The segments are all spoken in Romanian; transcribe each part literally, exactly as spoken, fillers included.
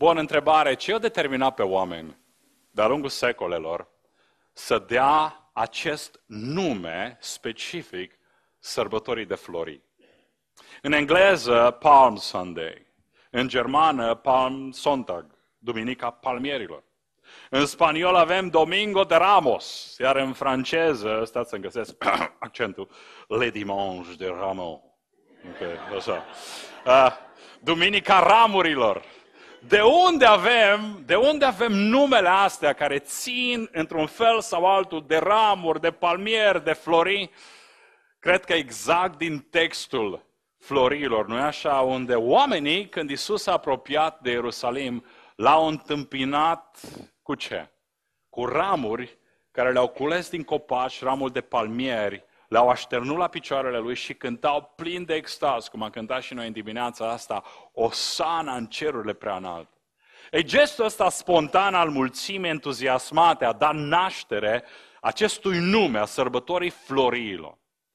Bun, întrebare. Ce a determinat pe oameni de-a lungul secolelor să dea acest nume specific sărbătorii de flori? În engleză, Palm Sunday. În germană, Palm Sonntag, Duminica Palmierilor. În spaniol avem Domingo de Ramos, iar în franceză, stați să-mi găsesc accentul, Le Dimanche de Ramos. Okay, așa. Uh, Duminica Ramurilor. De unde avem, de unde avem numele astea care țin într-un fel sau altul de ramuri, de palmieri, de flori? Cred că exact din textul florilor, nu-i așa? Unde oamenii, când Iisus s-a apropiat de Ierusalim, l-au întâmpinat cu ce? Cu ramuri care le-au cules din copaci, ramuri de palmieri, le-au așternut la picioarele lui și cântau plin de extaz, cum am cântat și noi în dimineața asta, Osana în cerurile prea înalte. Ei, gestul ăsta spontan al mulțimii entuziasmate a dat naștere acestui nume, a sărbătorii florilor.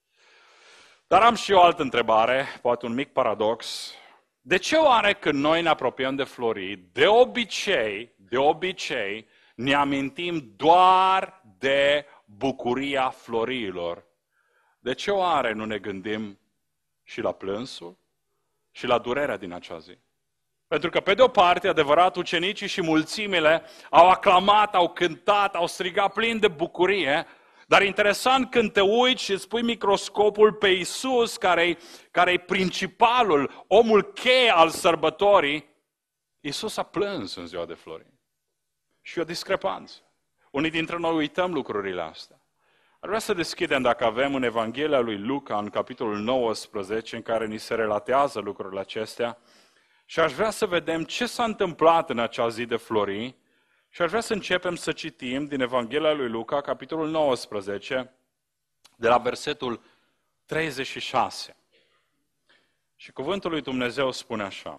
Dar am și o altă întrebare, poate un mic paradox. De ce oare când noi ne apropiem de flori, de obicei, de obicei, ne amintim doar de bucuria florilor? De ce oare nu ne gândim și la plânsul și la durerea din acea zi? Pentru că, pe de o parte, adevărat, ucenicii și mulțimile au aclamat, au cântat, au strigat plin de bucurie, dar interesant când te uiți și îți pui microscopul pe Iisus, care-i, care-i principalul, omul cheie al sărbătorii, Iisus a plâns în ziua de flori. Și o discrepanță. Unii dintre noi uităm lucrurile astea. Ar vrea să deschidem, dacă avem, în Evanghelia lui Luca, în capitolul nouăsprezece, în care ni se relatează lucrurile acestea, și aș vrea să vedem ce s-a întâmplat în acea zi de flori, și aș vrea să începem să citim din Evanghelia lui Luca, capitolul nouăsprezece, de la versetul treizeci și șase. Și cuvântul lui Dumnezeu spune așa: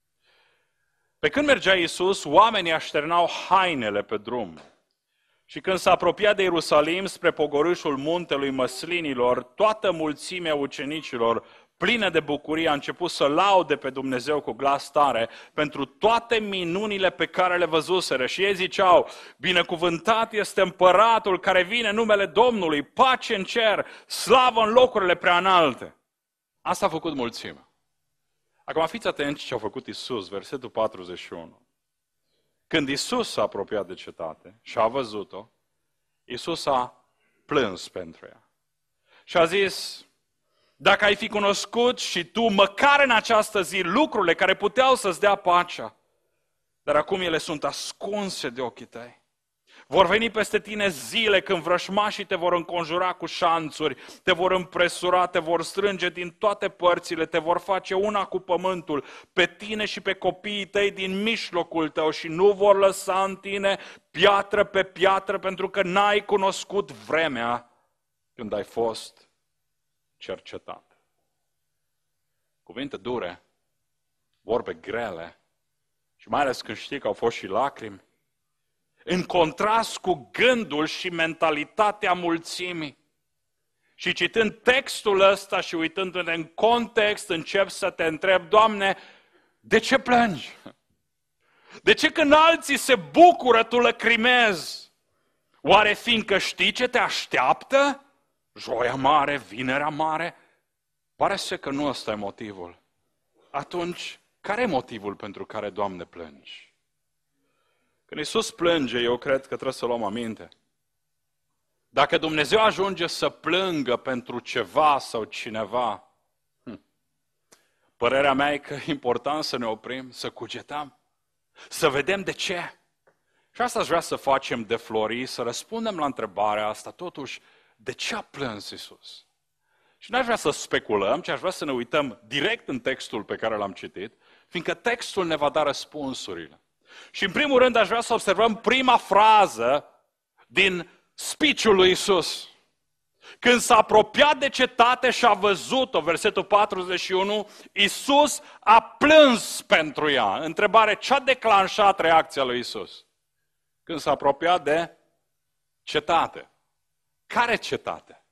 Pe când mergea Iisus, oamenii așternau hainele pe drum. Și când s-a apropiat de Ierusalim spre pogorâșul muntelui Măslinilor, toată mulțimea ucenicilor, plină de bucurie, a început să laude pe Dumnezeu cu glas tare pentru toate minunile pe care le văzuseră. Și ei ziceau: Binecuvântat este împăratul care vine în numele Domnului, pace în cer, slavă în locurile prea înalte. Asta a făcut mulțimea. Acum fiți atenți ce a făcut Iisus, versetul patruzeci și unu. Când Iisus s-a apropiat de cetate și a văzut-o, Iisus a plâns pentru ea. Și a zis: Dacă ai fi cunoscut și tu, măcar în această zi, lucrurile care puteau să-ți dea pacea, dar acum ele sunt ascunse de ochii tăi. Vor veni peste tine zile când vrășmașii te vor înconjura cu șanțuri, te vor împresura, te vor strânge din toate părțile, te vor face una cu pământul, pe tine și pe copiii tăi din mijlocul tău, și nu vor lăsa în tine piatră pe piatră, pentru că n-ai cunoscut vremea când ai fost cercetat. Cuvinte dure, vorbe grele, și mai ales când știi că au fost și lacrimi, în contrast cu gândul și mentalitatea mulțimii. Și citând textul ăsta și uitându-ne în context, încep să te întrebi: Doamne, de ce plângi? De ce când alții se bucură, tu lăcrimezi? Oare fiindcă știi ce te așteaptă? Joia mare, vinerea mare? Pare să că nu ăsta e motivul. Atunci, care e motivul pentru care, Doamne, plângi? Când Iisus plânge, eu cred că trebuie să luăm aminte. Dacă Dumnezeu ajunge să plângă pentru ceva sau cineva, hm, părerea mea e că e important să ne oprim, să cugetăm, să vedem de ce. Și asta aș vrea să facem de flori, să răspundem la întrebarea asta, totuși, de ce a plâns Iisus? Și n-aș vrea să speculăm, ci aș vrea să ne uităm direct în textul pe care l-am citit, fiindcă textul ne va da răspunsurile. Și în primul rând aș vrea să observăm prima frază din speech-ul lui Iisus. Când s-a apropiat de cetate și a văzut-o, versetul patruzeci și unu, Iisus a plâns pentru ea. Întrebare: ce a declanșat reacția lui Iisus? Când s-a apropiat de cetate. Care cetate?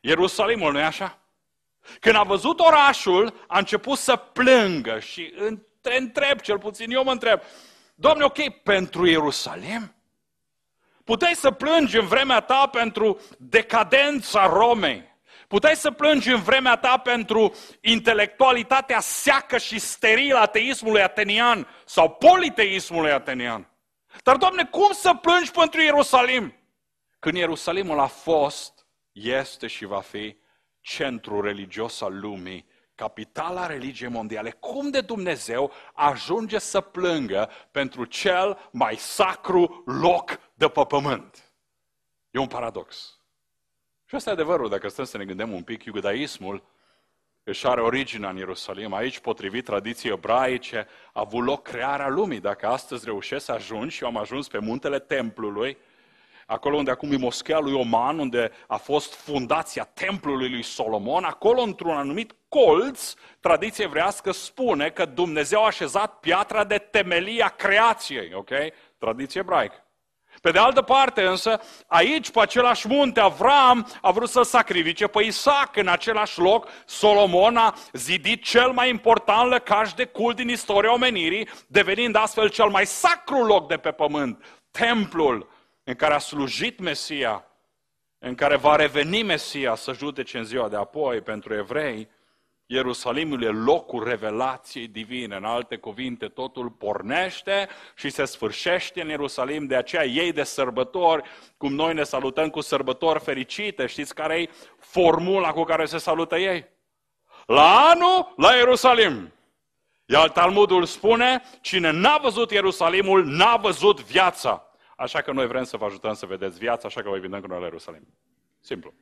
Ierusalimul, nu-i așa? Când a văzut orașul, a început să plângă și în te întreb, cel puțin eu mă întreb, Doamne, ok, pentru Ierusalim? Puteai să plângi în vremea ta pentru decadența Romei. Puteai să plângi în vremea ta pentru intelectualitatea seacă și sterilă a ateismului atenian sau politeismului atenian. Dar, Doamne, cum să plângi pentru Ierusalim? Când Ierusalimul a fost, este și va fi centrul religios al lumii, capitala religiei mondiale, cum de Dumnezeu ajunge să plângă pentru cel mai sacru loc de pe pământ? E un paradox. Și asta e adevărul, dacă stăm să ne gândim un pic, iudaismul își are originea în Ierusalim. Aici, potrivit tradiției ebraice, a avut loc crearea lumii. Dacă astăzi reușesc să ajungi, și eu am ajuns pe muntele templului, acolo unde acum e moschea lui Oman, unde a fost fundația templului lui Solomon, acolo într-un anumit colț, tradiția evrească spune că Dumnezeu a așezat piatra de temelie a creației, ok? Tradiție ebraică. Pe de altă parte însă, aici, pe același munte, Avram a vrut să sacrifice pe Isaac. În același loc, Solomon a zidit cel mai important lăcaș de cult din istoria omenirii, devenind astfel cel mai sacru loc de pe pământ, templul în care a slujit Mesia, în care va reveni Mesia să judece în ziua de apoi. Pentru evrei, Ierusalimul e locul revelației divine. În alte cuvinte, totul pornește și se sfârșește în Ierusalim. De aceea ei de sărbători, cum noi ne salutăm cu sărbători fericite, știți care e formula cu care se salută ei? La anul, la Ierusalim. Iar Talmudul spune, cine n-a văzut Ierusalimul, n-a văzut viața. Așa că noi vrem să vă ajutăm să vedeți viața, așa că vă invităm cu noi la Ierusalim. Simplu.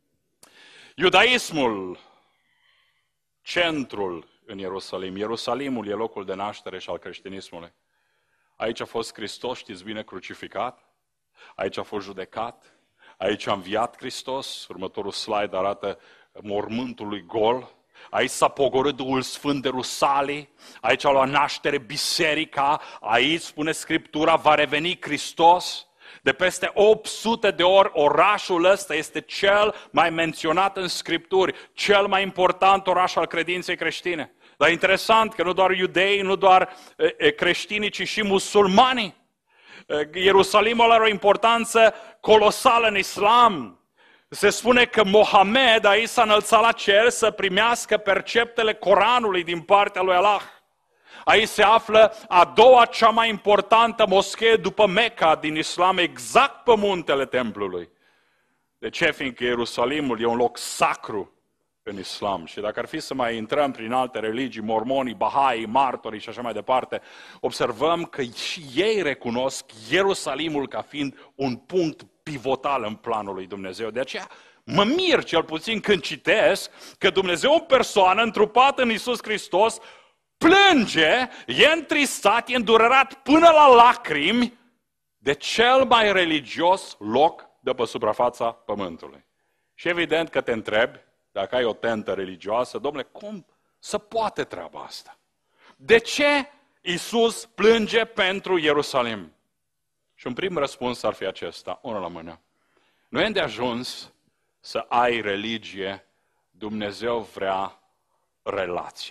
Iudaismul, centrul în Ierusalim. Ierusalimul e locul de naștere și al creștinismului. Aici a fost Hristos, știți bine, crucificat. Aici a fost judecat. Aici a înviat Hristos. Următorul slide arată mormântul lui gol. Aici s-a pogorât Duhul Sfânt de Rusalii. Aici a luat naștere biserica. Aici, spune Scriptura, va reveni Hristos. De peste opt sute de ori orașul ăsta este cel mai menționat în Scripturi, cel mai important oraș al credinței creștine. Dar interesant că nu doar iudei, nu doar creștinii, ci și musulmanii. Ierusalimul are o importanță colosală în islam. Se spune că Mohamed aici s-a înălțat la cer să primească perceptele Coranului din partea lui Allah. Aici se află a doua cea mai importantă moschee după Mecca din islam, exact pe muntele templului. De ce? Fiindcă Ierusalimul e un loc sacru în islam. Și dacă ar fi să mai intrăm prin alte religii, mormonii, bahai, martorii și așa mai departe, observăm că și ei recunosc Ierusalimul ca fiind un punct pivotal în planul lui Dumnezeu. De aceea mă mir cel puțin când citesc că Dumnezeu în persoană, întrupat în Iisus Hristos, plânge, e întristat, e îndurerat până la lacrimi de cel mai religios loc de pe suprafața pământului. Și evident că te întrebi, dacă ai o tentă religioasă, domnule, cum să poate treaba asta? De ce Iisus plânge pentru Ierusalim? Și un prim răspuns ar fi acesta, unul la mână. Nu e îndeajuns să ai religie, Dumnezeu vrea relație.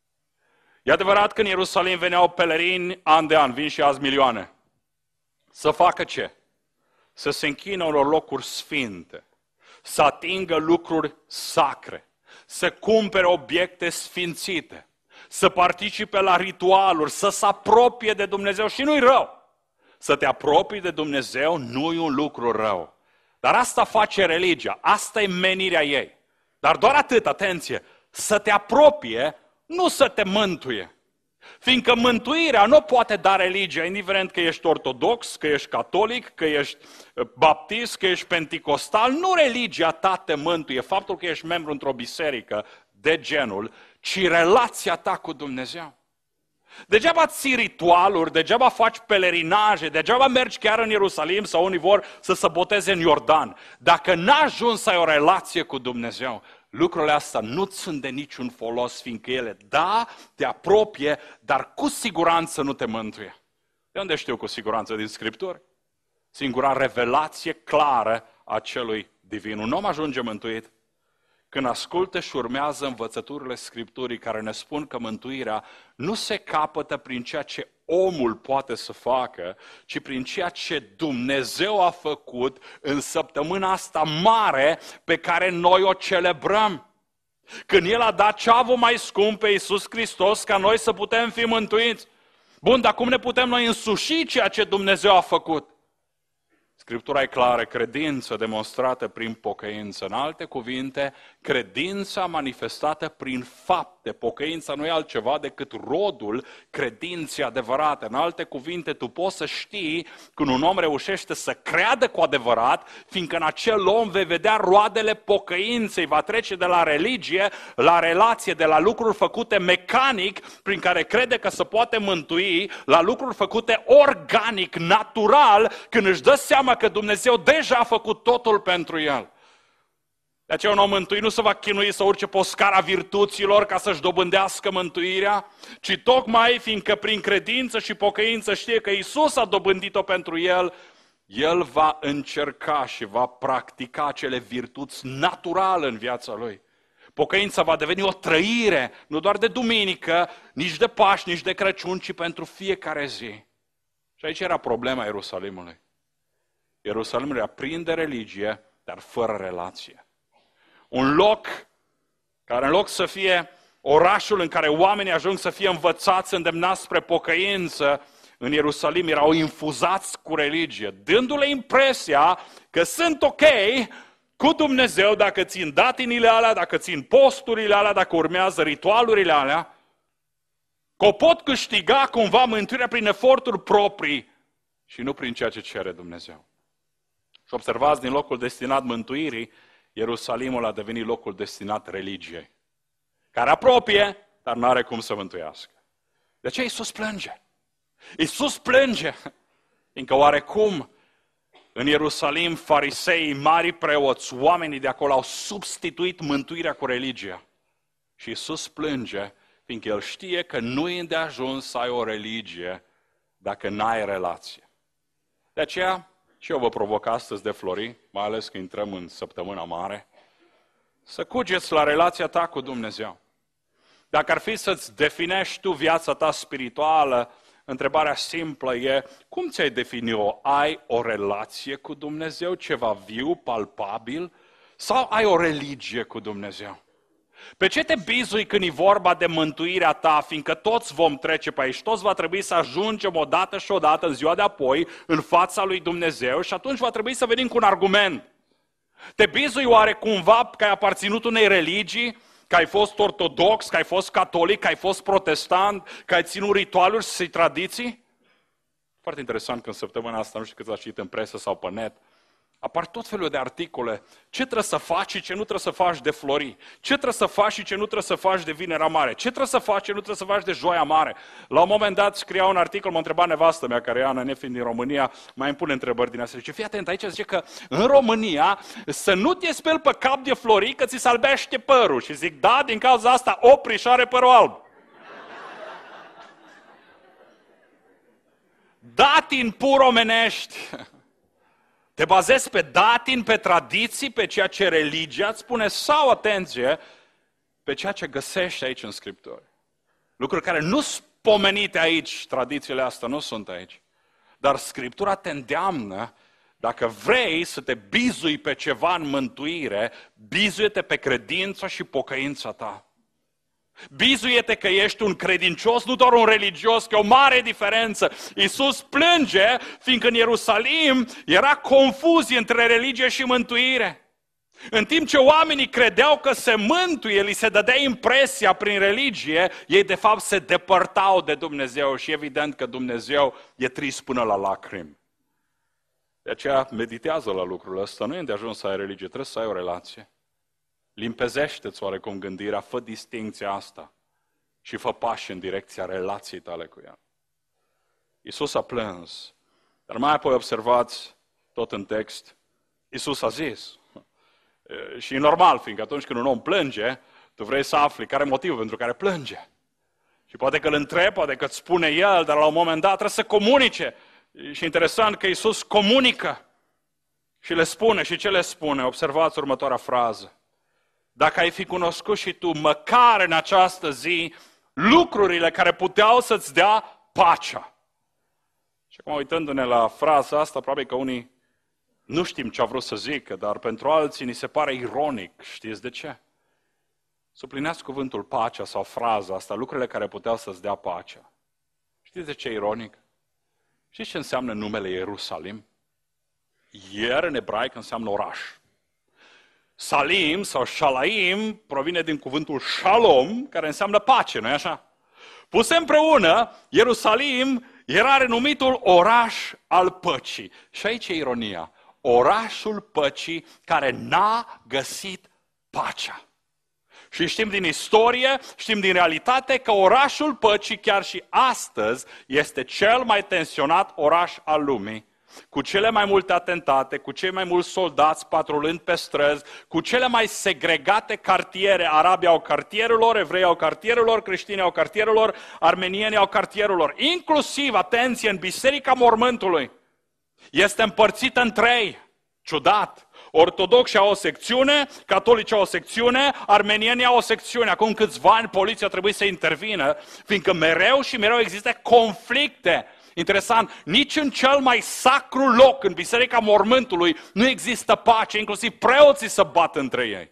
E adevărat că în Ierusalim veneau pelerini an de an, vin și azi milioane. Să facă ce? Să se închină unor locuri sfinte, să atingă lucruri sacre, să cumpere obiecte sfințite, să participe la ritualuri, să se apropie de Dumnezeu și nu-i rău. Să te apropii de Dumnezeu nu-i un lucru rău. Dar asta face religia, asta e menirea ei. Dar doar atât, atenție, să te apropie, nu să te mântuie. Fiindcă mântuirea nu poate da religia, indiferent că ești ortodox, că ești catolic, că ești baptist, că ești penticostal. Nu religia ta te mântuie, faptul că ești membru într-o biserică de genul, ci relația ta cu Dumnezeu. Degeaba ții ritualuri, degeaba faci pelerinaje, degeaba mergi chiar în Ierusalim sau unii vor să se boteze în Iordan. Dacă n-ai ajuns să ai o relație cu Dumnezeu, lucrurile astea nu sunt de niciun folos, fiindcă ele, da, te apropie, dar cu siguranță nu te mântuie. De unde știu cu siguranță? Din Scripturi. Singura revelație clară a celui divin. Un om ajunge mântuit când ascultă și urmează învățăturile Scripturii care ne spun că mântuirea nu se capătă prin ceea ce omul poate să facă, ci prin ceea ce Dumnezeu a făcut în săptămâna asta mare pe care noi o celebrăm. Când El a dat ceavă mai scump pe Iisus Hristos ca noi să putem fi mântuiți. Bun, dar cum ne putem noi însuși ceea ce Dumnezeu a făcut? Scriptura e clară, credință demonstrată prin pocăință. În alte cuvinte, credința manifestată prin fapte. Pocăința nu e altceva decât rodul credinței adevărate. În alte cuvinte, tu poți să știi când un om reușește să creadă cu adevărat, fiindcă în acel om vei vedea roadele pocăinței. Va trece de la religie la relație, de la lucruri făcute mecanic, prin care crede că se poate mântui, la lucruri făcute organic, natural, când își dă seama că Dumnezeu deja a făcut totul pentru el. De aceea un om mântuit nu se va chinui să urce pe o scara virtuților ca să-și dobândească mântuirea, ci tocmai fiindcă prin credință și pocăință știe că Iisus a dobândit-o pentru el, el va încerca și va practica acele virtuți naturale în viața lui. Pocăința va deveni o trăire, nu doar de duminică, nici de Paști, nici de Crăciun, ci pentru fiecare zi. Și aici era problema Ierusalimului. Ierusalimul era plin de religie, dar fără relație. Un loc care în loc să fie orașul în care oamenii ajung să fie învățați, îndemnați spre pocăință, în Ierusalim erau infuzați cu religie, dându-le impresia că sunt ok cu Dumnezeu dacă țin datinile alea, dacă țin posturile alea, dacă urmează ritualurile alea, că o pot câștiga cumva mântuirea prin eforturi proprii și nu prin ceea ce cere Dumnezeu. Și observați, din locul destinat mântuirii, Ierusalimul a devenit locul destinat religiei, care apropie, dar nu are cum să mântuiască. De aceea Iisus plânge. Iisus plânge, fiindcă oarecum în Ierusalim fariseii, mari preoți, oamenii de acolo au substituit mântuirea cu religia. Și Iisus plânge, fiindcă El știe că nu e îndeajuns să ai o religie dacă n-ai relație. De aceea, și eu vă provoc astăzi de Flori, mai ales că intrăm în săptămâna mare, să cugeți la relația ta cu Dumnezeu. Dacă ar fi să-ți definești tu viața ta spirituală, întrebarea simplă e, cum ți-ai defini-o? Ai o relație cu Dumnezeu, ceva viu, palpabil, sau ai o religie cu Dumnezeu? Pe ce te bizui când e vorba de mântuirea ta, fiindcă toți vom trece pe aici, toți va trebui să ajungem odată și odată în ziua de apoi în fața lui Dumnezeu și atunci va trebui să venim cu un argument. Te bizui oare cumva că ai aparținut unei religii, că ai fost ortodox, că ai fost catolic, că ai fost protestant, că ai ținut ritualuri și tradiții? Foarte interesant că în săptămâna asta, nu știu cât ați citit în presă sau pe net, apar tot felul de articole. Ce trebuie să faci și ce nu trebuie să faci de Flori? Ce trebuie să faci și ce nu trebuie să faci de Vinerea Mare? Ce trebuie să faci și ce nu trebuie să faci de Joia Mare? La un moment dat scria un articol, m-a întrebat nevastă mea, care e Ana, nefiind din România, mai îmi pune întrebări din astea. Zice, fii atent, aici zice că în România să nu te speli pe cap de Flori că ți se albește părul. Și zic, da, din cauza asta opri și are părul alb. Datin pur omenești. Te bazezi pe datin, pe tradiții, pe ceea ce religia îți spune sau, atenție, pe ceea ce găsești aici în Scripturi. Lucruri care nu sunt pomenite aici, tradițiile astea nu sunt aici. Dar Scriptura te îndeamnă, dacă vrei să te bizui pe ceva în mântuire, bizuie-te pe credința și pocăința ta. Bizuie-te că ești un credincios, nu doar un religios, că e o mare diferență. Iisus plânge, fiindcă în Ierusalim era confuzie între religie și mântuire. În timp ce oamenii credeau că se mântuie, li se dădea impresia prin religie, ei de fapt se depărtau de Dumnezeu și evident că Dumnezeu e trist până la lacrimi. De aceea meditează la lucrul ăsta, nu e de ajuns să ai religie, trebuie să ai o relație. Limpezește-ți oarecum gândirea, fă distincția asta și fă pași în direcția relației tale cu ea. Iisus a plâns, dar mai apoi observați tot în text, Iisus a zis. Și e normal, fiindcă atunci când un om plânge, tu vrei să afli care e motivul pentru care plânge. Și poate că îl întrebi, poate că îți spune el, dar la un moment dat trebuie să comunice. Și interesant că Iisus comunică și le spune. Și ce le spune? Observați următoarea frază. dacă ai fi cunoscut și tu, măcar în această zi, lucrurile care puteau să-ți dea pacea. Și acum, uitându-ne la fraza asta, probabil că unii nu știm ce a vrut să zică, dar pentru alții ni se pare ironic. Știți de ce? Suplineați cuvântul pacea sau fraza asta, lucrurile care puteau să-ți dea pacea. Știți de ce e ironic? Știți ce înseamnă numele Ierusalim? Ier în ebraic înseamnă oraș. Salim sau Shalaim provine din cuvântul Shalom, care înseamnă pace, nu-i așa? Puse împreună, Ierusalim era renumitul oraș al păcii. Și aici e ironia. Orașul păcii care n-a găsit pacea. Și știm din istorie, știm din realitate că orașul păcii chiar și astăzi este cel mai tensionat oraș al lumii, cu cele mai multe atentate, cu cei mai mulți soldați patrulând pe străzi, cu cele mai segregate cartiere. Arabii au cartierul lor, evrei au cartierul lor, creștinii au cartierul lor, armenienii au cartierul lor. Inclusiv, atenție, în Biserica Mormântului este împărțită în trei. Ciudat. Ortodoxi au o secțiune, catolici au o secțiune, armenienii au o secțiune. Acum câțiva ani poliția trebuie să intervină, fiindcă mereu și mereu există conflicte. Interesant, nici în cel mai sacru loc, în Biserica Mormântului, nu există pace, inclusiv preoții se bat între ei.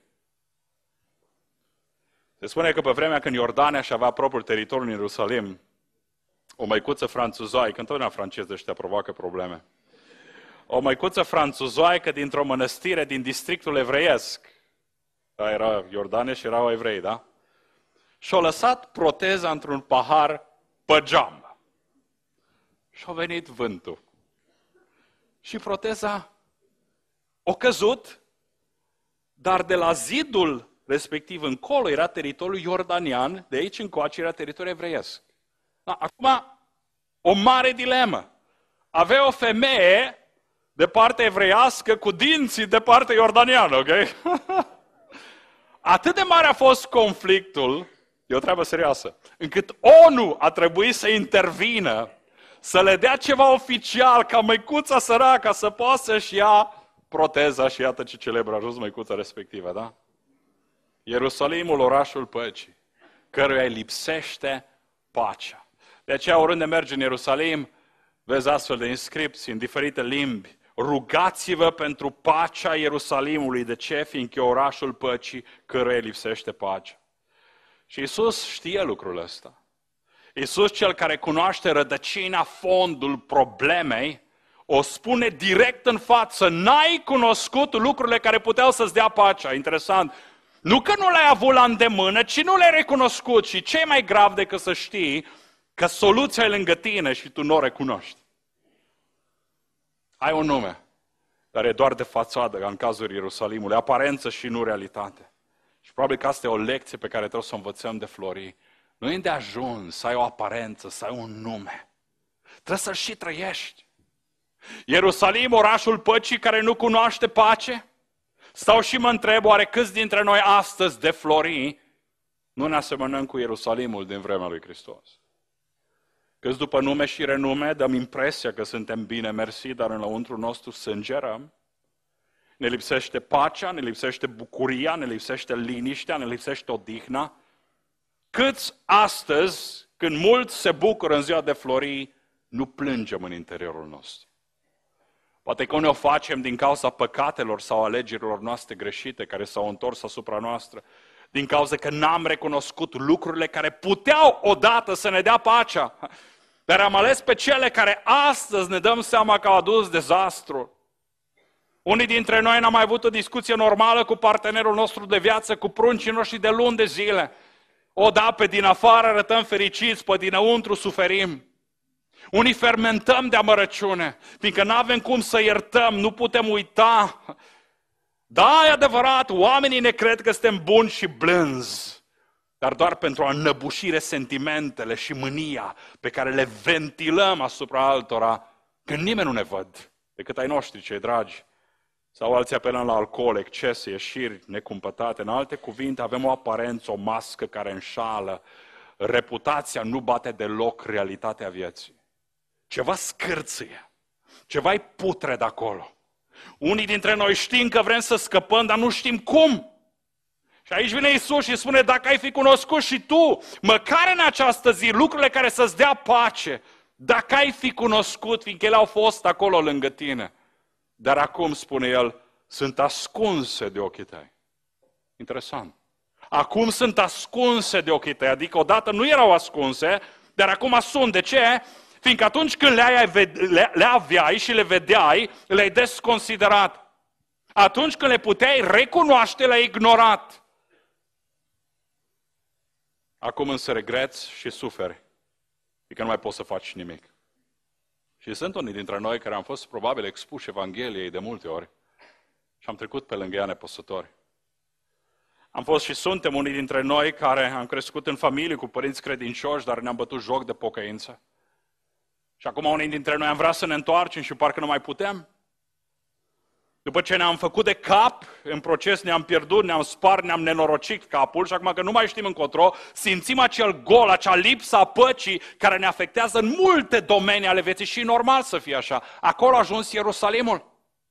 Se spune că pe vremea când Iordania și avea propriul teritoriu în Ierusalim, o măicuță franțuzoaică, întotdeauna francezii ăștia provoacă probleme, o măicuță franțuzoaică dintr-o mănăstire din districtul evreiesc, da, era Iordania și erau evrei, da? Și-a lăsat proteza într-un pahar pe geam. Și-a venit vântul. Și proteza a căzut, dar de la zidul respectiv încolo era teritoriul iordanian, de aici încoace era teritoriul evreiesc. Da, acum, o mare dilemă. Avea o femeie de partea evreiască cu dinții de partea iordaniană, ok? Atât de mare a fost conflictul, e o treabă serioasă, încât O N U a trebuit să intervină, să le dea ceva oficial ca măicuța săracă să poată să-și ia proteza și iată ce celebră a ajuns măicuța respectivă, da? Ierusalimul, orașul păcii, căruia îi lipsește pacea. De aceea, oriunde mergi în Ierusalim, vezi astfel de inscripții în diferite limbi. Rugați-vă pentru pacea Ierusalimului. De ce? Fiindcă e orașul păcii căruia îi lipsește pacea. Și Iisus știe lucrul ăsta. Iisus, cel care cunoaște rădăcina, fondul problemei, o spune direct în față. N-ai cunoscut lucrurile care puteau să-ți dea pacea. Interesant. Nu că nu le-ai avut la îndemână, ci nu le-ai recunoscut. Și ce e mai grav decât să știi că soluția e lângă tine și tu nu o recunoști. Ai un nume, dar e doar de fațadă, ca în cazul Ierusalimului, aparență și nu realitate. Și probabil că asta e o lecție pe care trebuie să o învățăm de Flori. Nu e de ajuns să ai o aparență, să ai un nume. Trebuie să-l și trăiești. Ierusalim, orașul păcii care nu cunoaște pace? Stau și mă întreb, oare câți dintre noi astăzi de Flori nu ne asemănăm cu Ierusalimul din vremea lui Hristos? Câți după nume și renume dăm impresia că suntem bine mersi, dar înăuntru nostru sângerăm. Ne lipsește pacea, ne lipsește bucuria, ne lipsește liniștea, ne lipsește odihna. Câți astăzi, când mulți se bucură în ziua de Flori, nu plângem în interiorul nostru? Poate că ne o facem din cauza păcatelor sau alegerilor noastre greșite care s-au întors asupra noastră, din cauza că n-am recunoscut lucrurile care puteau odată să ne dea pacea, dar am ales pe cele care astăzi ne dăm seama că au adus dezastru. Unii dintre noi n-am mai avut o discuție normală cu partenerul nostru de viață, cu pruncii noștri de luni de zile. O, da, pe din afară arătăm fericiți, pe dinăuntru suferim. Unii fermentăm de amărăciune, fiindcă nu avem cum să iertăm, nu putem uita. Da, e adevărat, oamenii ne cred că suntem buni și blânzi, dar doar pentru a înăbuși resentimentele și mânia pe care le ventilăm asupra altora, când nimeni nu ne văd, decât ai noștri cei dragi. Sau alții apelăm la alcool, excese, ieșiri necumpătate. În alte cuvinte, avem o aparență, o mască care înșală. Reputația nu bate deloc realitatea vieții. Ceva scârție, ceva-i putre de acolo. Unii dintre noi știm că vrem să scăpăm, dar nu știm cum. Și aici vine Iisus și spune, dacă ai fi cunoscut și tu, măcar în această zi, lucrurile care să-ți dea pace, dacă ai fi cunoscut, fiindcă ele au fost acolo lângă tine. Dar acum, spune El, sunt ascunse de ochii tăi. Interesant. Acum sunt ascunse de ochii tăi, adică odată nu erau ascunse, dar acum sunt. De ce? Fiindcă atunci când le, le, le aveai și le vedeai, le-ai desconsiderat. Atunci când le puteai recunoaște, le-ai ignorat. Acum însă regreți și suferi, fiindcă nu mai poți să faci nimic. Și sunt unii dintre noi care am fost probabil expuși Evangheliei de multe ori și am trecut pe lângă ea nepăsători. Am fost și suntem unii dintre noi care am crescut în familie cu părinți credincioși, dar ne-am bătut joc de pocăință. Și acum unii dintre noi am vrea să ne întoarcem și parcă nu mai putem. După ce ne-am făcut de cap, în proces ne-am pierdut, ne-am spart, ne-am nenorocit capul și acum că nu mai știm încotro, simțim acel gol, acea lipsă a păcii care ne afectează în multe domenii ale vieții și e normal să fie așa. Acolo a ajuns Ierusalimul.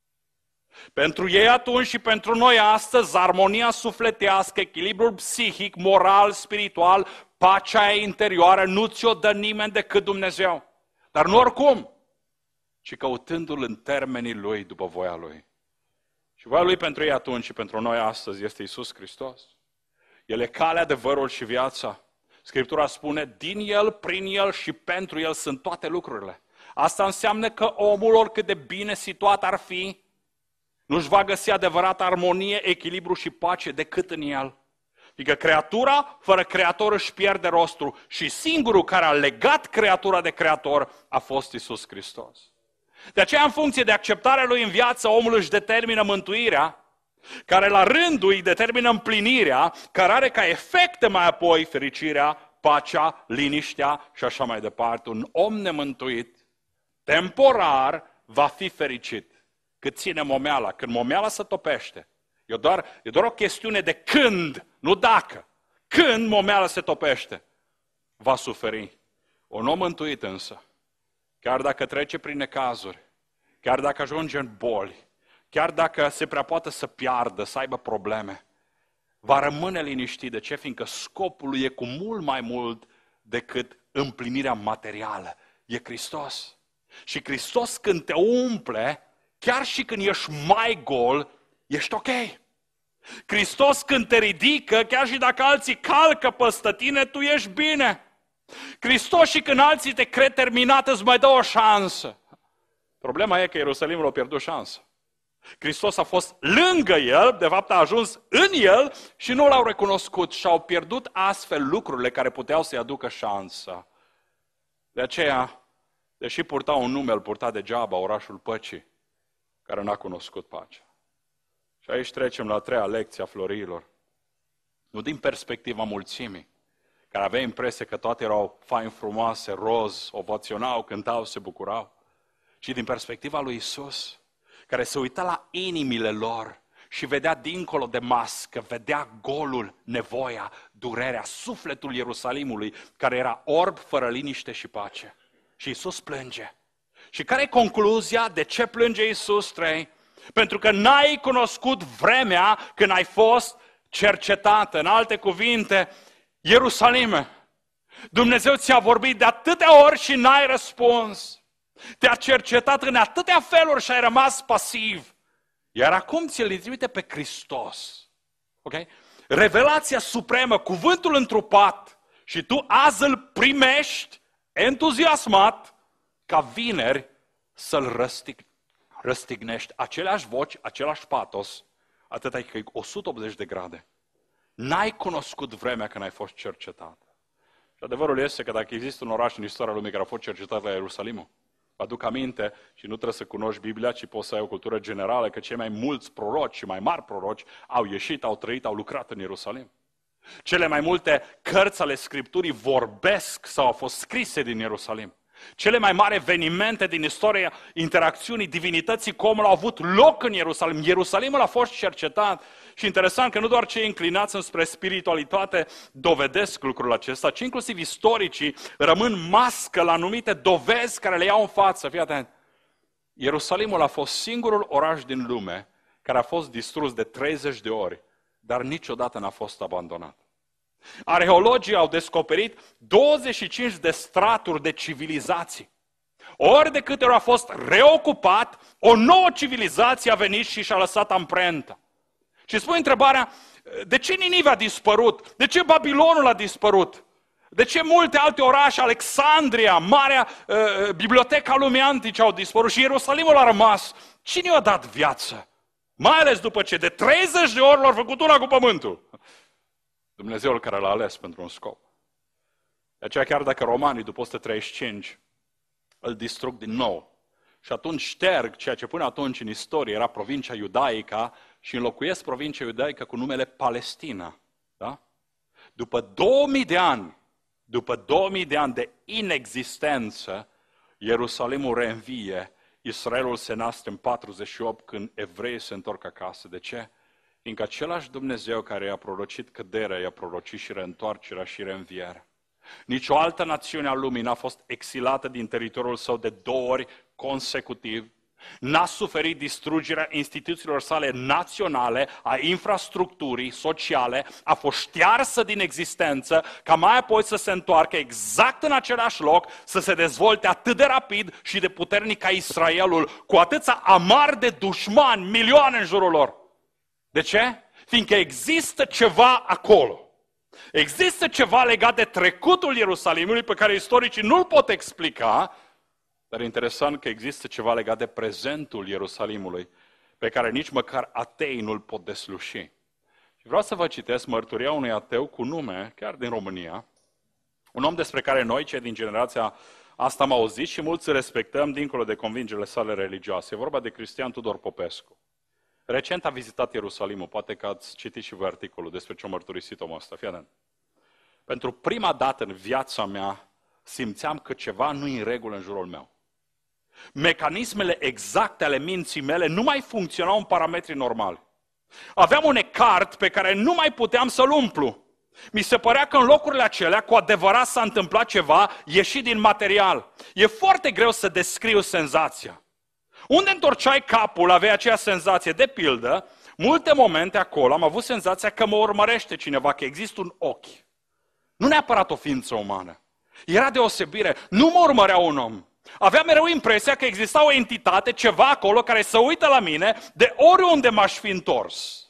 Pentru ei atunci și pentru noi astăzi, armonia sufletească, echilibrul psihic, moral, spiritual, pacea interioară nu ți-o dă nimeni decât Dumnezeu. Dar nu oricum, ci căutându-L în termenii Lui, după voia Lui. Și voia Lui pentru ei atunci și pentru noi astăzi este Iisus Hristos. El e calea, adevărul și viața. Scriptura spune, din El, prin El și pentru El sunt toate lucrurile. Asta înseamnă că omul, oricât de bine situat ar fi, nu-și va găsi adevărată armonie, echilibru și pace decât în El. Adică creatura fără creator își pierde rostul și singurul care a legat creatura de creator a fost Iisus Hristos. De aceea, în funcție de acceptarea Lui în viață, omul își determină mântuirea, care la rândul îi determină împlinirea, care are ca efecte mai apoi fericirea, pacea, liniștea și așa mai departe. Un om nemântuit, temporar, va fi fericit. Cât ține momeala, când momeala se topește. E doar, e doar o chestiune de când, nu dacă. Când momeala se topește, va suferi. Un om mântuit însă, chiar dacă trece prin necazuri, chiar dacă ajunge în boli, chiar dacă se prea poate să piardă, să aibă probleme, va rămâne liniștit. De ce? Fiindcă scopul lui e cu mult mai mult decât împlinirea materială. E Hristos. Și Hristos când te umple, chiar și când ești mai gol, ești ok. Hristos când te ridică, chiar și dacă alții calcă păstă tine, tu ești bine. Hristos și când alții te cred terminat, îți mai dă o șansă. Problema e că Ierusalimul a pierdut șansă. Hristos a fost lângă el, de fapt a ajuns în el și nu l-au recunoscut și au pierdut astfel lucrurile care puteau să-i aducă șansa. De aceea, deși purta un nume, îl purta degeaba, orașul păcii, care n-a cunoscut pacea. Și aici trecem la a treia lecție a florilor. Nu din perspectiva mulțimii, care avea impresia că toate erau fain frumoase, roz, ovaționau, cântau, se bucurau, ci din perspectiva lui Iisus, care se uita la inimile lor și vedea dincolo de mască, vedea golul, nevoia, durerea, sufletul Ierusalimului, care era orb, fără liniște și pace. Și Iisus plânge. Și care e concluzia? De ce plânge Iisus? Trei. Pentru că n-ai cunoscut vremea când ai fost cercetată. În alte cuvinte, Ierusalime, Dumnezeu ți-a vorbit de atâtea ori și n-ai răspuns. Te-a cercetat în atâtea feluri și ai rămas pasiv. Iar acum ți-l trimite pe Hristos. Okay? Revelația supremă, cuvântul întrupat, și tu azi îl primești entuziasmat ca vineri să-l răstig, răstignești. Aceleași voci, același patos, atâta că e o sută optzeci de grade. N-ai cunoscut vremea când ai fost cercetat. Și adevărul este că dacă există un oraș în istoria lumii care a fost cercetat la Ierusalimul, aduc aminte, și nu trebuie să cunoști Biblia, ci poți să ai o cultură generală, că cei mai mulți proroci și mai mari proroci au ieșit, au trăit, au lucrat în Ierusalim. Cele mai multe cărți ale Scripturii vorbesc sau au fost scrise din Ierusalim. Cele mai mari evenimente din istoria interacțiunii divinității cu omul au avut loc în Ierusalim. Ierusalimul a fost cercetat și interesant că nu doar cei înclinați înspre spiritualitate dovedesc lucrul acesta, ci inclusiv istoricii rămân mască la anumite dovezi care le iau în față. Fii atent. Ierusalimul a fost singurul oraș din lume care a fost distrus de treizeci de ori dar niciodată n-a fost abandonat. Arheologii au descoperit douăzeci și cinci de straturi de civilizații. Ori de câte ori a fost reocupat, o nouă civilizație a venit și și-a lăsat amprenta. Și spune întrebarea, de ce Ninive a dispărut? De ce Babilonul a dispărut? De ce multe alte orașe, Alexandria, Marea uh, Biblioteca Lumii Antice au dispărut și Ierusalimul a rămas? Cine i-a dat viață? Mai ales după ce de treizeci de ori l-au făcut una cu pământul. Dumnezeul care l-a ales pentru un scop. De aceea chiar dacă romanii după o sută treizeci și cinci îl distrug din nou și atunci șterg ceea ce până atunci în istorie era provincia iudaica și înlocuiesc provincia iudaică cu numele Palestina. Da? După două mii de ani, după două mii de ani de inexistență, Ierusalimul reînvie, Israelul se nasce în patruzeci și opt când evreii se întorc acasă. De ce? Fiindcă același Dumnezeu care i-a prorocit căderea, i-a prorocit și reîntoarcerea și reînvierea. Nici o altă națiune a lumii n-a fost exilată din teritoriul său de două ori consecutiv, n-a suferit distrugerea instituțiilor sale naționale, a infrastructurii sociale, a fost ștearsă din existență, ca mai apoi să se întoarcă exact în același loc, să se dezvolte atât de rapid și de puternic ca Israelul, cu atâția amar de dușmani, milioane în jurul lor. De ce? Fiindcă există ceva acolo. Există ceva legat de trecutul Ierusalimului pe care istoricii nu-l pot explica, dar e interesant că există ceva legat de prezentul Ierusalimului pe care nici măcar ateii nu-l pot desluși. Și vreau să vă citesc mărturia unui ateu cu nume, chiar din România, un om despre care noi, cei din generația asta, am auzit și mulți respectăm dincolo de convingerile sale religioase. E vorba de Cristian Tudor Popescu. Recent a vizitat Ierusalimul, poate că ați citit și voi articolul despre ce-a mărturisit omul ăsta. Fii atent. Pentru prima dată în viața mea simțeam că ceva nu e în regulă în jurul meu. Mecanismele exacte ale minții mele nu mai funcționau în parametri normali. Aveam un ecart pe care nu mai puteam să-l umplu. Mi se părea că în locurile acelea cu adevărat s-a întâmplat ceva ieșit din material. E foarte greu să descriu senzația. Unde întorceai capul, aveai aceea senzație. De pildă, multe momente acolo am avut senzația că mă urmărește cineva, că există un ochi. Nu neapărat o ființă umană. Era deosebire. Nu mă urmărea un om. Aveam mereu impresia că exista o entitate, ceva acolo, care se uită la mine de oriunde m-aș fi întors.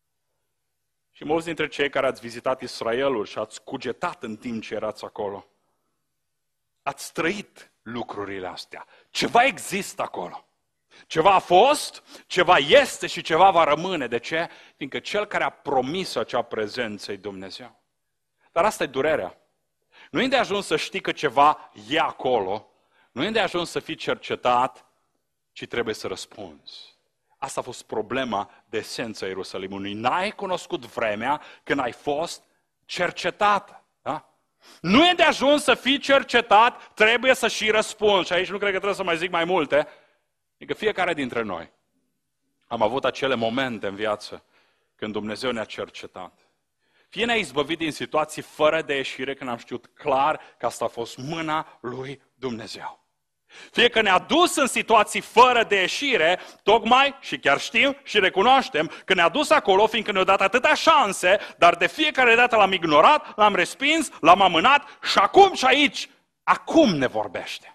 Și mulți dintre cei care ați vizitat Israelul și ați cugetat în timp ce erați acolo, ați trăit lucrurile astea. Ceva există acolo. Ceva a fost, ceva este și ceva va rămâne. De ce? Fiindcă cel care a promis acea prezență e Dumnezeu. Dar asta e durerea. Nu e de ajuns să știi că ceva e acolo, nu e de ajuns să fii cercetat, ci trebuie să răspunzi. Asta a fost problema de esență a Ierusalimului. N-ai cunoscut vremea când ai fost cercetat. Da? Nu e de ajuns să fii cercetat, trebuie să și răspunzi. Și aici nu cred că trebuie să mai zic mai multe. Adică fiecare dintre noi am avut acele momente în viață când Dumnezeu ne-a cercetat. Fie ne-a izbăvit din situații fără de ieșire, când am știut clar că asta a fost mâna lui Dumnezeu. Fie că ne-a dus în situații fără de ieșire, tocmai, și chiar știm și recunoaștem, că ne-a dus acolo, fiindcă ne-a dat atâtea șanse, dar de fiecare dată l-am ignorat, l-am respins, l-am amânat și acum și aici, acum ne vorbește.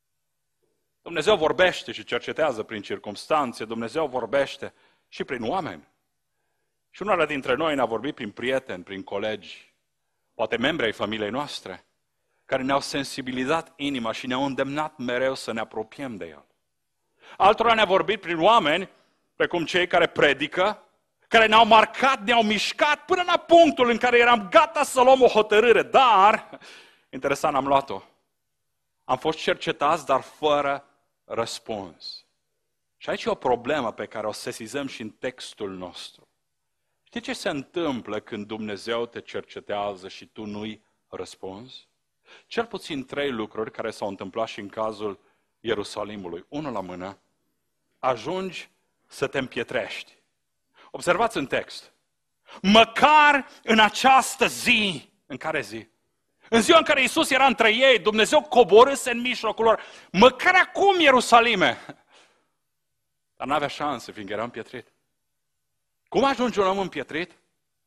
Dumnezeu vorbește și cercetează prin circumstanțe, Dumnezeu vorbește și prin oameni. Și unora dintre noi ne-a vorbit prin prieteni, prin colegi, poate membri ai familiei noastre, care ne-au sensibilizat inima și ne-au îndemnat mereu să ne apropiem de El. Altora ne-a vorbit prin oameni, precum cei care predică, care ne-au marcat, ne-au mișcat până la punctul în care eram gata să luăm o hotărâre. Dar, interesant, am luat-o. Am fost cercetați, dar fără răspuns. Și aici e o problemă pe care o sesizăm și în textul nostru. Știi ce se întâmplă când Dumnezeu te cercetează și tu nu-i răspunzi? Cel puțin trei lucruri care s-au întâmplat și în cazul Ierusalimului. Unul la mână, ajungi să te împietrești. Observați în text. Măcar în această zi, în care zi? În ziua în care Iisus era între ei, Dumnezeu coborâse în mijlocul lor. Măcar acum, Ierusalime! Dar n-avea șanse, fiindcă era împietrit. Cum ajunge un om împietrit?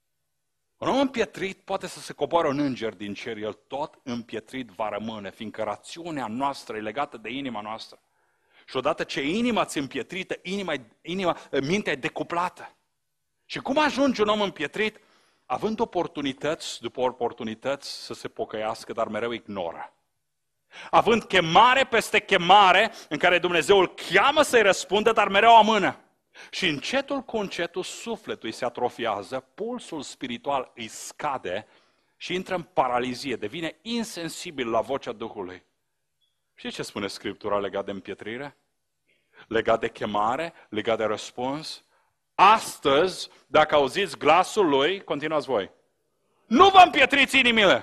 Un om împietrit poate să se coboare un înger din cer, el tot împietrit va rămâne, fiindcă rațiunea noastră e legată de inima noastră. Și odată ce inima ți împietrită, inima, inima, mintea e decuplată. Și cum ajunge un om împietrit? Având oportunități după oportunități să se pocăiască, dar mereu ignoră. Având chemare peste chemare în care Dumnezeu îl cheamă să-i răspundă, dar mereu amână. Și încetul cu încetul sufletul îi se atrofiază, pulsul spiritual îi scade și intră în paralizie, devine insensibil la vocea Duhului. Știți ce spune Scriptura legat de împietrire? Legat de chemare, legat de răspuns? Astăzi, dacă auziți glasul lui, continuați voi, nu vă împietriți inimile!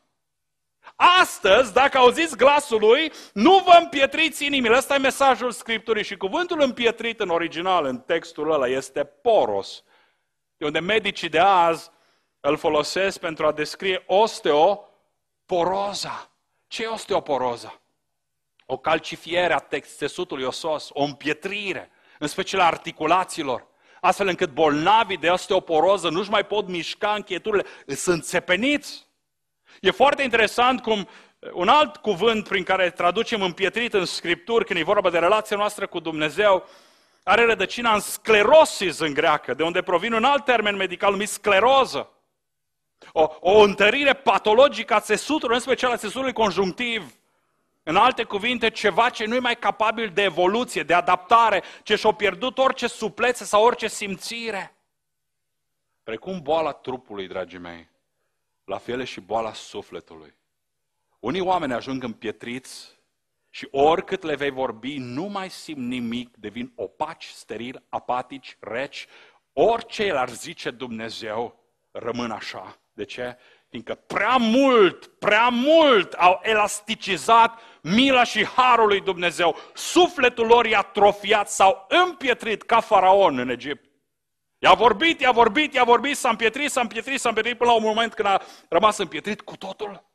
Astăzi, dacă auziți glasul lui, nu vă împietriți inimile. Ăsta e mesajul Scripturii și cuvântul împietrit în original, în textul ăla, este poros. De unde medicii de azi îl folosesc pentru a descrie osteoporoza. Ce e osteoporoza? O calcifiere a țesutului osos, o împietrire, în special a articulațiilor, astfel încât bolnavii de osteoporoză nu-și mai pot mișca încheieturile, sunt țepeniți. E foarte interesant cum un alt cuvânt prin care traducem împietrit în Scripturi, când e vorba de relația noastră cu Dumnezeu, are rădăcina în sclerosis în greacă, de unde provine un alt termen medical numit scleroză. O, o întărire patologică a țesutului, în special a țesutului conjunctiv. În alte cuvinte, ceva ce nu e mai capabil de evoluție, de adaptare, ce și-a pierdut orice suplețe sau orice simțire. Precum boala trupului, dragii mei, la fel e și boala sufletului. Unii oameni ajung împietriți și oricât le vei vorbi, nu mai simt nimic, devin opaci, sterili, apatici, reci. Orice el ar zice Dumnezeu, rămân așa. De ce? Fiindcă prea mult, prea mult au elasticizat mila și harul lui Dumnezeu. Sufletul lor i-a atrofiat, s-au împietrit ca faraon în Egipt. I-a vorbit, i-a vorbit, i-a vorbit, s-a împietrit, s-a împietrit, s-a împietrit până la un moment când a rămas împietrit cu totul.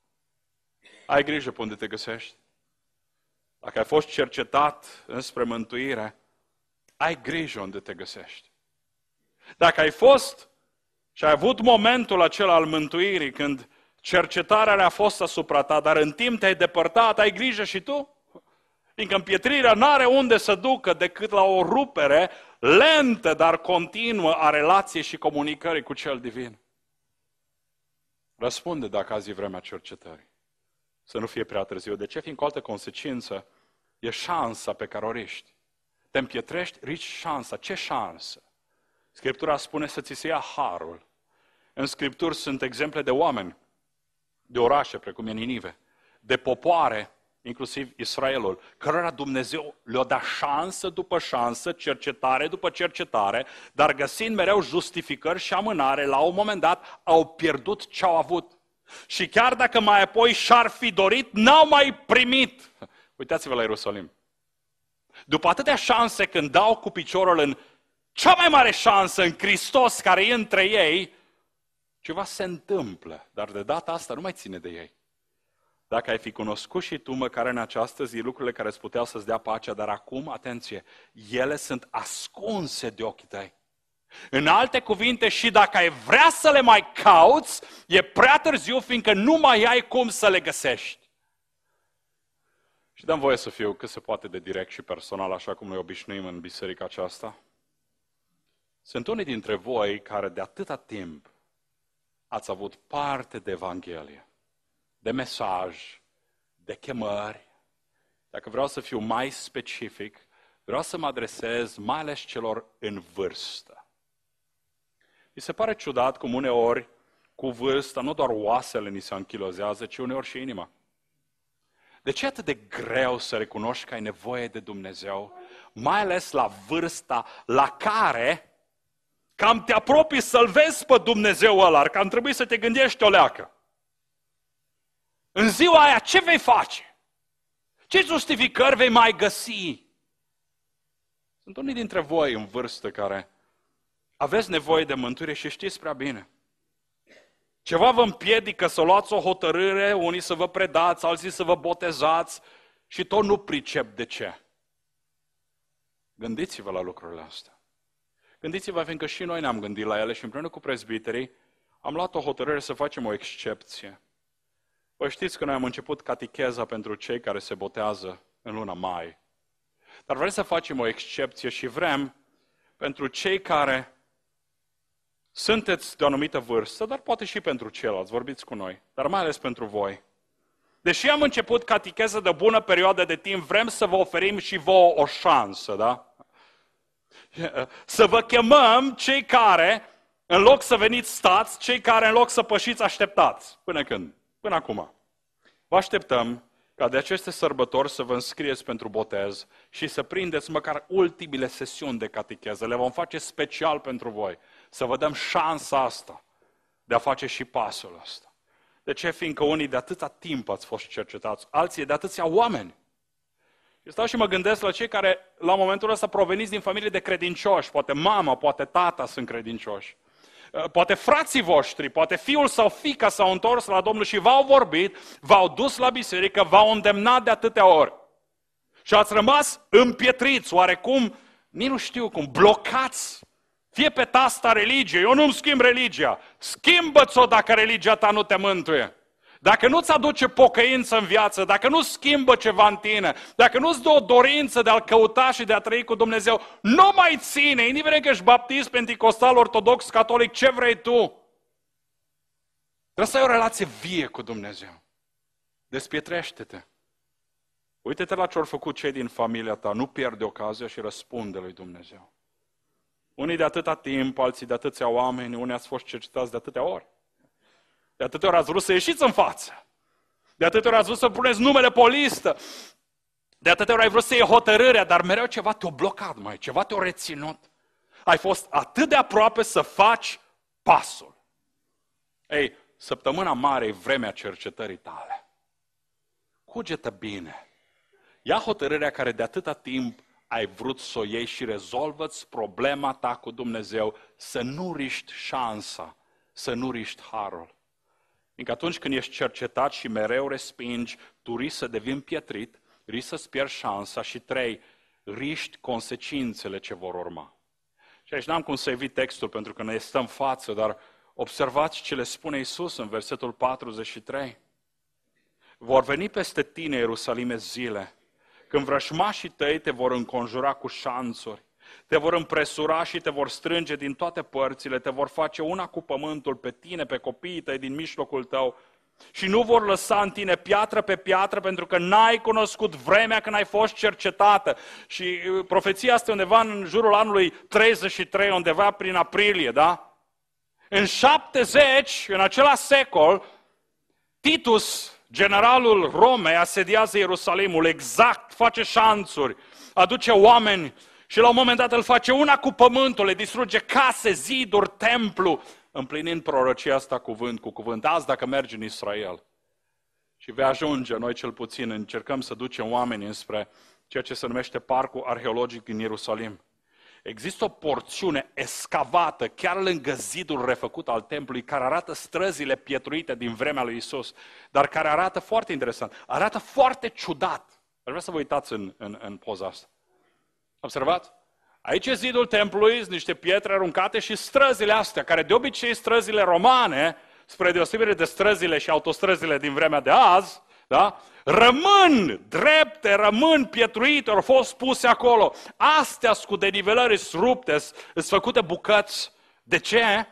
Ai grijă pe unde te găsești. Dacă ai fost cercetat înspre mântuire, ai grijă unde te găsești. Dacă ai fost și ai avut momentul acela al mântuirii, când cercetarea a fost asupra ta, dar în timp te-ai depărtat, ai grijă și tu? Fiindcă împietrirea n-are unde să ducă decât la o rupere lentă, dar continuă a relației și comunicării cu cel divin. Răspunde dacă azi e vremea cercetării. Să nu fie prea târziu. De ce? Fiindcă o altă consecință e șansa pe care o riști. Te împietrești, riști șansa. Ce șansă? Scriptura spune să ți se ia harul. În Scripturi sunt exemple de oameni, de orașe, precum e Ninive, de popoare, inclusiv Israelul, cărora Dumnezeu le-a dat șansă după șansă, cercetare după cercetare, dar găsind mereu justificări și amânare, la un moment dat au pierdut ce au avut. Și chiar dacă mai apoi și-ar fi dorit, n-au mai primit. Uitați-vă la Ierusalim. După atâtea șanse, când dau cu piciorul în cea mai mare șansă, în Hristos care e între ei, ceva se întâmplă, dar de data asta nu mai ține de ei. Dacă ai fi cunoscut și tu măcar în această zi lucrurile care îți puteau să-ți dea pacea, dar acum, atenție, ele sunt ascunse de ochii tăi. În alte cuvinte, și dacă ai vrea să le mai cauți, e prea târziu, fiindcă nu mai ai cum să le găsești. Și dăm voie să fiu cât se poate de direct și personal, așa cum noi obișnuim în biserica aceasta. Sunt unii dintre voi care de atâta timp ați avut parte de Evanghelie, de mesaj, de chemări. Dacă vreau să fiu mai specific, vreau să mă adresez mai ales celor în vârstă. Mi se pare ciudat cum uneori cu vârsta nu doar oasele ni se anchilozează, ci uneori și inima. De ce e atât de greu să recunoști că ai nevoie de Dumnezeu, mai ales la vârsta la care cam te apropii să-L vezi pe Dumnezeu ăla, că am trebuit să te gândești o leacă. În ziua aia ce vei face? Ce justificări vei mai găsi? Sunt unii dintre voi în vârstă care aveți nevoie de mântuire și știți prea bine. Ceva vă împiedică să luați o hotărâre, unii să vă predați, alții să vă botezați și tot nu pricep de ce. Gândiți-vă la lucrurile astea. Gândiți-vă, fiindcă și noi ne-am gândit la ele și împreună cu prezbiterii am luat o hotărâre să facem o excepție. Vă știți că noi am început catecheza pentru cei care se botează în luna mai. Dar vrem să facem o excepție și vrem pentru cei care sunteți de o anumită vârstă, dar poate și pentru ceilalți, vorbiți cu noi, dar mai ales pentru voi. Deși am început catecheză de bună perioadă de timp, vrem să vă oferim și vouă o șansă, da? Să vă chemăm cei care, în loc să veniți stați, cei care în loc să pășiți așteptați. Până când? Până acum. Vă așteptăm ca de aceste sărbători să vă înscrieți pentru botez și să prindeți măcar ultimile sesiuni de catecheză. Le vom face special pentru voi. Să vă dăm șansa asta de a face și pasul ăsta. De ce? Fiindcă unii de atâta timp ați fost cercetați, alții de atâția oameni. Și stau și mă gândesc la cei care la momentul ăsta proveniți din familii de credincioși. Poate mama, poate tata sunt credincioși. Poate frații voștri, poate fiul sau fiica s-au întors la Domnul și v-au vorbit, v-au dus la biserică, v-au îndemnat de atâtea ori. Și ați rămas împietriți, oarecum, nici nu știu cum, blocați. Fie pe tasta religiei, eu nu-mi schimb religia, schimbă-ți-o dacă religia ta nu te mântuie. Dacă nu-ți aduce pocăință în viață, dacă nu schimbă ceva în tine, dacă nu-ți dă o dorință de a-L căuta și de a trăi cu Dumnezeu, nu mai ține, indiferent că ești baptist, penticostal, ortodox, catolic, ce vrei tu. Trebuie să ai o relație vie cu Dumnezeu. Despietrește-te. Uite-te la ce au făcut cei din familia ta, nu pierde ocazia și răspunde lui Dumnezeu. Unii de atâta timp, alții de atâția oameni, unii ați fost cercetați de atâtea ori. De atâtea ori ați vrut să ieșiți în față. De atâtea ori ați vrut să puneți numele pe o listă. De atâtea ori ai vrut să iei hotărârea, dar mereu ceva te-a blocat, mai, ceva te-a reținut. Ai fost atât de aproape să faci pasul. Ei, săptămâna mare e vremea cercetării tale. Cugetă bine. Ia hotărârea care de atâta timp ai vrut să o iei și rezolvă-ți problema ta cu Dumnezeu, să nu riști șansa, să nu riști harul. Fiindcă atunci când ești cercetat și mereu respingi, tu riști să devii împietrit, riști să-ți pierzi șansa și trei, riști consecințele ce vor urma. Și aici n-am cum să evit textul pentru că ne stăm în față, dar observați ce le spune Iisus în versetul patruzeci și trei. Vor veni peste tine, Ierusalime, zile când vrășmașii tăi te vor înconjura cu șanțuri, te vor împresura și te vor strânge din toate părțile, te vor face una cu pământul pe tine, pe copiii tăi din mijlocul tău și nu vor lăsa în tine piatră pe piatră pentru că n-ai cunoscut vremea când ai fost cercetată. Și profeția asta undeva în jurul anului treizeci și trei, undeva prin aprilie, da? În șaptezeci, în același secol, Titus, generalul Romei, asediază Ierusalimul, exact, face șanțuri, aduce oameni și la un moment dat îl face una cu pământul, le distruge case, ziduri, templu, împlinind prorocia asta cuvânt cu cuvânt. Azi dacă mergi în Israel și vei ajunge, noi cel puțin încercăm să ducem oamenii înspre ceea ce se numește Parcul Arheologic din Ierusalim. Există o porțiune escavată chiar lângă zidul refăcut al templului, care arată străzile pietruite din vremea lui Isus, dar care arată foarte interesant, arată foarte ciudat. Aș vrea să vă uitați în, în, în poza asta. Observați? Aici e zidul templului, sunt niște pietre aruncate și străzile astea, care de obicei străzile romane, spre deosebire de străzile și autostrăzile din vremea de azi, da? Rămân drepte, rămân pietruite, au fost puse acolo. Astea cu denivelări rupte, sunt făcute bucăți. De ce?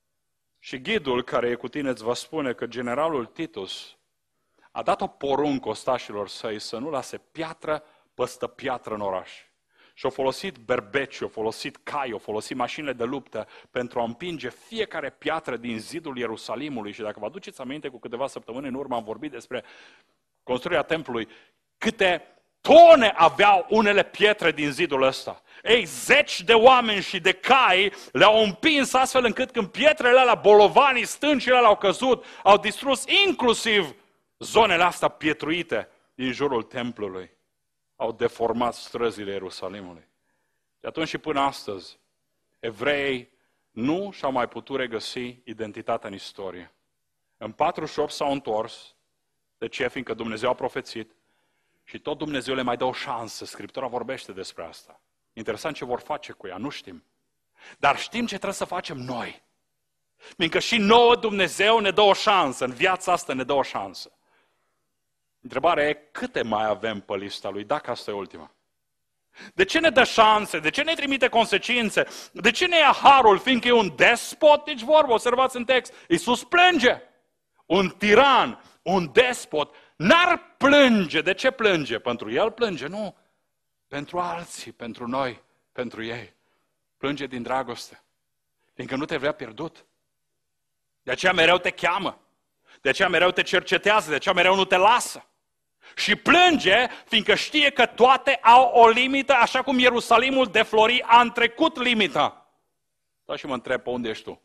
Și ghidul care e cu tine îți va spune că generalul Titus a dat o poruncă ostașilor săi să nu lase piatră păstă piatră în oraș. Și au folosit berbeci, au folosit cai, au folosit mașinile de luptă pentru a împinge fiecare piatră din zidul Ierusalimului. Și dacă vă aduceți aminte, cu câteva săptămâni în urmă am vorbit despre construirea templului, câte tone aveau unele pietre din zidul ăsta. Ei, zeci de oameni și de cai le-au împins astfel încât când pietrele alea, bolovanii, stâncile alea au căzut, au distrus inclusiv zonele astea pietruite din jurul templului. Au deformat străzile Ierusalimului. De atunci și până astăzi, evreii nu și-au mai putut regăsi identitatea în istorie. În patruzeci și opt s-au întors. De ce? Fiindcă Dumnezeu a profețit și tot Dumnezeu le mai dă o șansă. Scriptura vorbește despre asta. Interesant ce vor face cu ea, nu știm. Dar știm ce trebuie să facem noi. Fiindcă și nouă Dumnezeu ne dă o șansă, în viața asta ne dă o șansă. Întrebarea e câte mai avem pe lista lui, dacă asta e ultima. De ce ne dă șanse? De ce ne trimite consecințe? De ce ne ia harul? Fiindcă e un despot, nici vorbă, observați în text. Iisus plânge. Un tiran, un despot, n-ar plânge. De ce plânge? Pentru el plânge? Nu. Pentru alții, pentru noi, pentru ei. Plânge din dragoste. Fiindcă nu te vrea pierdut. De aceea mereu te cheamă. De aceea mereu te cercetează. De aceea mereu nu te lasă. Și plânge, fiindcă știe că toate au o limită, așa cum Ierusalimul de flori a întrecut limita. Da, și mă întreb, pe unde ești tu?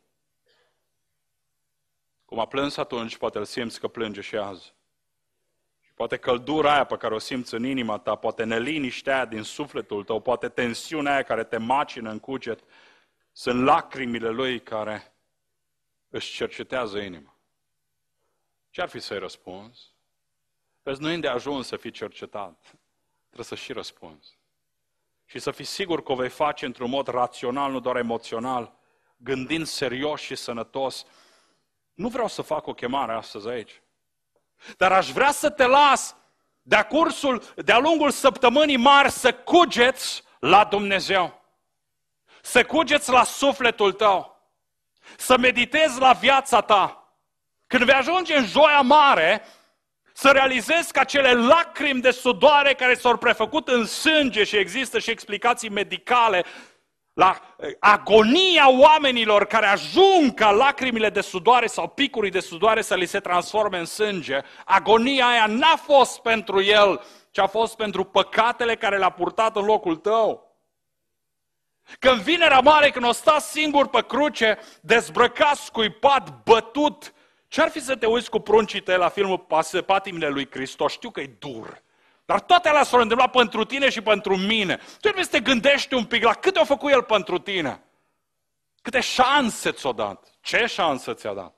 Cum a plâns atunci, poate îl simți că plânge și azi. Și poate căldura aia pe care o simți în inima ta, poate neliniștea aia din sufletul tău, poate tensiunea aia care te macină în cuget, sunt lacrimile lui care își cercetează inima. Ce ar fi să-i răspunzi? Vezi, nu e de ajuns să fii cercetat. Trebuie să și răspunzi. Și să fii sigur că o vei face într-un mod rațional, nu doar emoțional, gândind serios și sănătos. Nu vreau să fac o chemare astăzi aici. Dar aș vrea să te las de-a cursul, de-a lungul săptămânii mari să cugeți la Dumnezeu. Să cugeți la sufletul tău. Să meditezi la viața ta. Când vei ajunge în joia mare, să realizezi că acele lacrimi de sudoare care s-au prefăcut în sânge și există și explicații medicale la agonia oamenilor care ajung ca lacrimile de sudoare sau picuri de sudoare să li se transforme în sânge, agonia aia n-a fost pentru el, ci a fost pentru păcatele care le-a purtat în locul tău. Când vinerea mare, când o sta singur pe cruce, dezbrăcat, scuipat, bătut, ce-ar fi să te uiți cu pruncii tăi la filmul Patimile lui Hristos? Știu că e dur. Dar toate alea s-au întâmplat pentru tine și pentru mine. Trebuie să te gândești un pic la câte a făcut El pentru tine. Câte șanse ți-a dat. Ce șansă ți-a dat?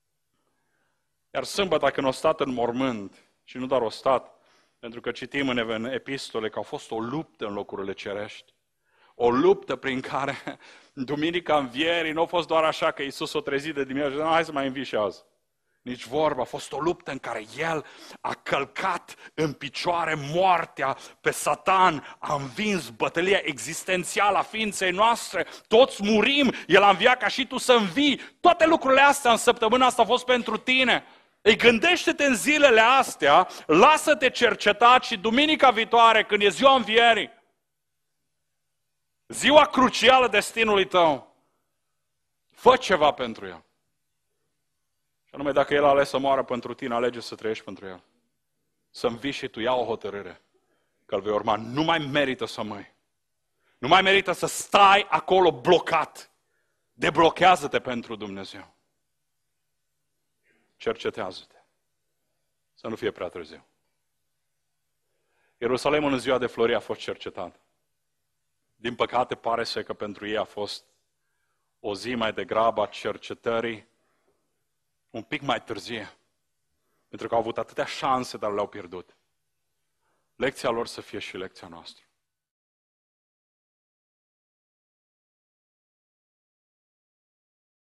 Iar sâmbătă când a stat în mormânt, și nu doar a stat, pentru că citim în epistole că a fost o luptă în locurile cerești. O luptă prin care duminica învierii nu a fost doar așa că Iisus o trezit de dimineață și zis, hai să mai învii și azi. Nici vorba, a fost o luptă în care El a călcat în picioare moartea pe Satan, a învins bătălia existențială a ființei noastre, toți murim, El a înviat ca și tu să învii. Toate lucrurile astea în săptămâna asta au fost pentru tine. Ei, gândește-te în zilele astea, lasă-te cercetat și duminica viitoare, când e ziua învierii, ziua crucială destinului tău, fă ceva pentru El. Anume, dacă El a ales să moară pentru tine, alege să trăiești pentru El. Să învii și tu, ia o hotărâre că îl vei urma. Nu mai merită să măi. Nu mai merită să stai acolo blocat. Deblochează-te pentru Dumnezeu. Cercetează-te. Să nu fie prea târziu. Ierusalimul în ziua de flori a fost cercetat. Din păcate, pare să că pentru ei a fost o zi mai degrabă a cercetării, un pic mai târzie, pentru că au avut atâtea șanse, dar le-au pierdut. Lecția lor să fie și lecția noastră.